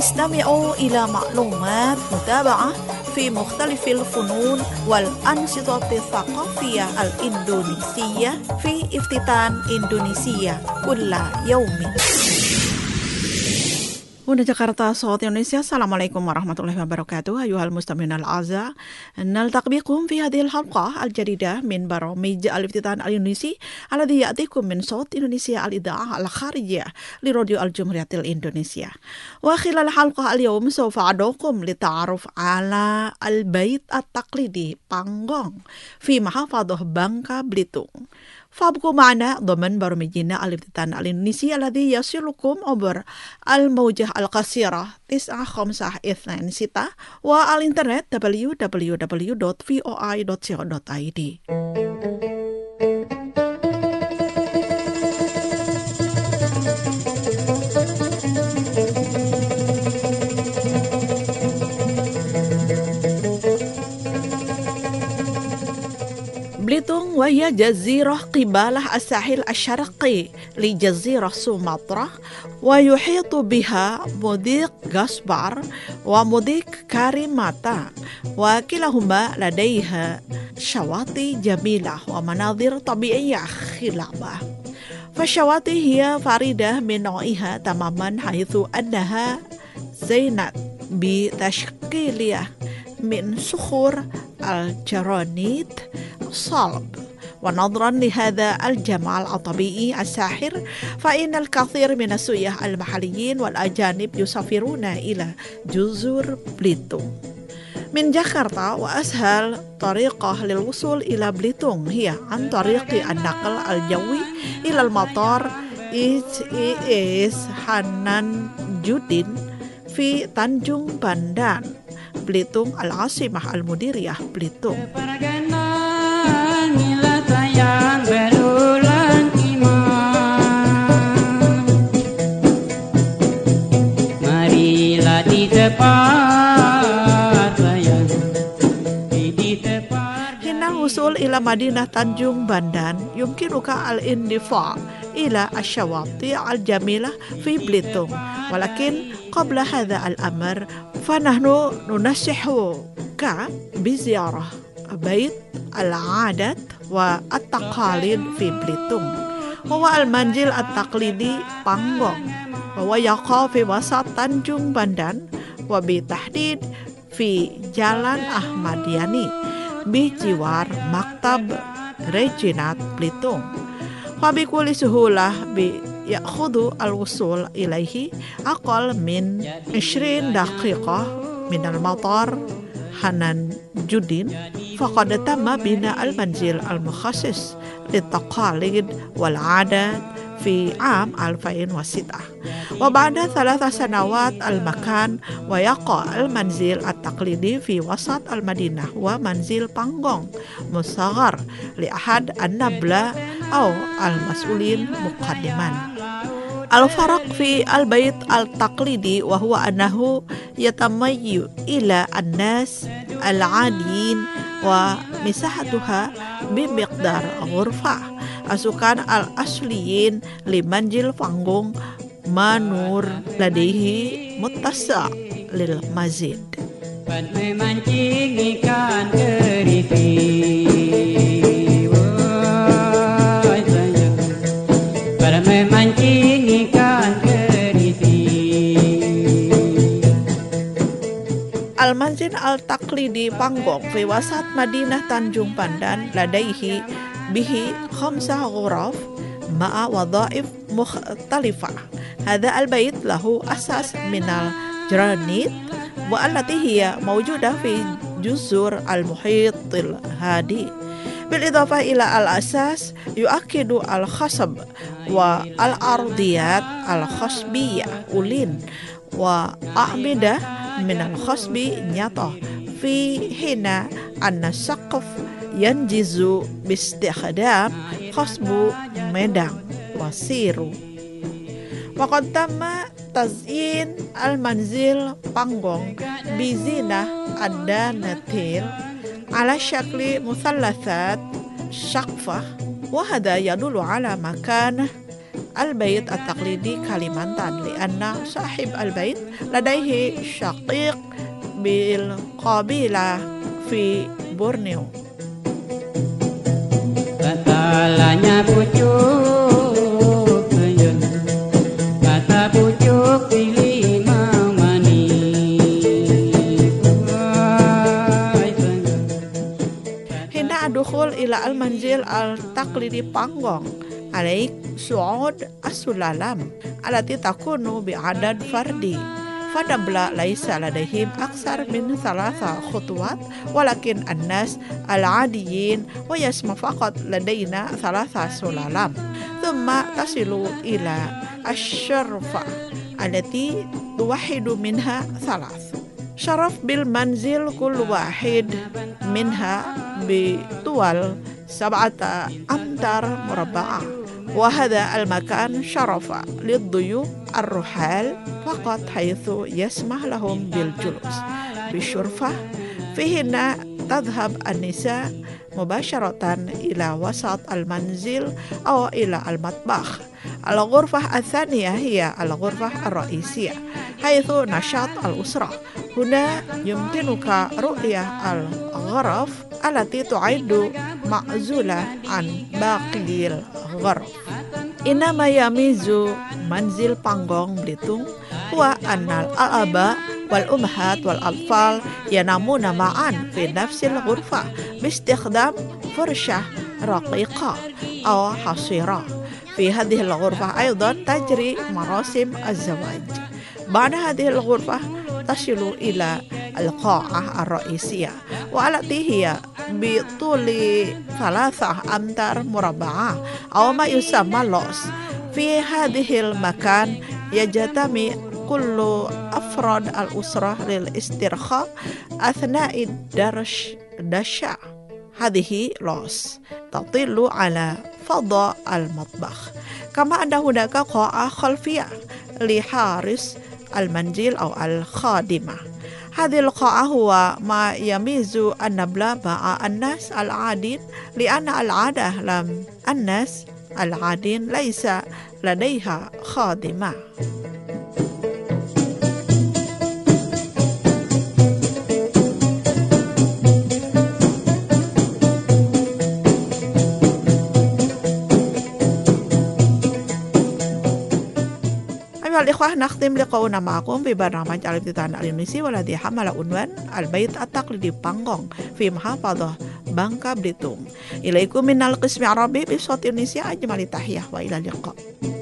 استمعوا إلى معلومات متابعة في مختلف الفنون والأنشطة الثقافية الإندونيسية في افتتان إندونيسيا كل يوم. Bunda Jakarta, Saud Indonesia, Assalamualaikum warahmatullahi wabarakatuh. Ayuhal mustami'un al-a'za, naltaqi bikum fi hadhihi al-halqa al-jadida min baramij al-iftitan al-Indonesi alladhi ya'tikum min Saud Indonesia al-ida'ah al-kharijiyah li Radio Al-Jumhuriyatil Indonesia. Wa khilal halqa al-yawm sawfa adukum li ta'aruf ala al-bait at-taqlidi Panggong fi mahafadhah Bangka Belitung. فابقوا معنا ضمن برامجنا الافتتان الإندونيسي الذي يصلكم عبر الموجة القصيرة 9526 والإنترنت www.voi.co.id. بليتونغ وهي جزيرة قبالة الساحل الشرقي لجزيرة سومطرة ويحيط بها مضيق غاسبار ومضيق كاريماتا وكلاهما لديها شواطئ جميلة ومناظر طبيعية خلابة. فالشواطئ هي فريدة من نوعها تماما حيث أنها زينت بتشكيلها من صخور الجرانيت صلب. ونظرا لهذا الجمال الطبيعي الساحر فإن الكثير من السياح المحليين والأجانب يسافرون إلى جزر بليتونغ من جاكرتا. وأسهل طريقة للوصول إلى بليتونغ هي عن طريق النقل الجوي إلى المطار IAS حنان جودين في تانجung Bandan Belitung al-Asimah al-Mudiriyah Belitung. الوصول إلى مدينة تانجung Bandan يمكنك الاندفاع إلى الشواطئ الجميلة في بليتونغ. ولكن قبل هذا الأمر فنحن ننصحك بزيارة بيت العادات والتقاليد في بليتونغ. هو المنزل التقليدي Panggong وهو يقع في وسط تانجung Bandan وبالتحديد في جالان أحمد يعني بجوار مكتب ريجينات بليتونغ. وبكل سهولة يأخذ الوصول إليه أقل من 20 دقيقة من المطار حنان جودين. فقد تم بناء المنزل المخصص للتقاليد والعادات في عام 2006. وبعد 3 سنوات المكان ويقع المنزل التقليدي في وسط المدينة ومنزل Panggong مصغر لأحد النبلة أو المسؤولين مقدما. الفرق في البيت التقليدي وهو أنه يتميز إلى الناس العاديين ومساحتها بمقدار غرفة. السكان الأصليين لمنزل Panggong منور لديه متسع للمزيد. memancing ikan keripik, para memancing ikan keripik. المنزل التقليدي Panggong في وسط مدينة تانجung Bandan لديه به 5 غرف مع وظائف مختلفة. هذا البيت له أساس من الجرانيت والتي هي موجودة في جزر المحيط الهادي. بالإضافة إلى الأساس يؤكد الخشب والأرضيات الخشبية أولين وأعمدة من الخشب nyata في حين أن السقف ينجز باستخدام خشب مدang وسيرو. وقد تم تزيين المنزل Panggong بزينة الدانتيل على شكل مثلثات شقفة وهذا يدل على مكانة البيت التقليدي كاليمانتان لأن صاحب البيت لديه شقيق بالقبيلة في بورنيو. Katalanya pucuk tuyun, kata pucuk pilih mau mani. حين أدخل إلى المنزل التقليدي بانغونغ عليك صعود السلالم التي تكون بعدد فردي فنبلة ليس لديهم أكثر من 3 خطوات ولكن الناس العاديين ويسمى فقط لدينا 3 سلالم ثم تصل إلى الشرفة التي توحد منها 3 شرف بالمنزل كل واحد منها بطول 7 أمتار مربعة وهذا المكان شرف للضيوف الرحال فقط حيث يسمح لهم بالجلوس بالشرفة فيهن تذهب النساء مباشرة إلى وسط المنزل أو إلى المطبخ. الغرفة الثانية هي الغرفة الرئيسية حيث نشاط الأسرة. هنا يمكنك رؤية الغرف التي تعد معزولة عن باقي الغرف. إنما يميز منزل بانغونغ بليتونغ هو أن الآباء والأمهات والأطفال ينامون معا في نفس الغرفة باستخدام فرشة رقيقة أو حصيرة. في هذه الغرفة أيضا تجري مراسم الزواج. بعد هذه الغرفة تصل إلى القاعة الرئيسية والتي هي بطول 3 أمتار مربعة أو ما يسمى لوس. في هذه المكان يجتمع كل أفراد الأسرة للاسترخاء أثناء الدشا. هذه لوس تطل على فضاء المطبخ. كما أن هناك قاعة خلفية لحارس المنزل أو الخادمة. هذه القاعة هو ما يميز النبلة مع الناس العاديين لأن الناس العاديين ليس لديها خادمة. أيها الإخوة نختم لقاؤنا معكم ببرنامج الافتتان الإندونيسي والذي حمل عنوان البيت التقليدي بانغونغ في محافظة بانكا بليتونغ. إليكم من القسم العربي بصوت إندونيسيا أجمل تحية وإلى اللقاء.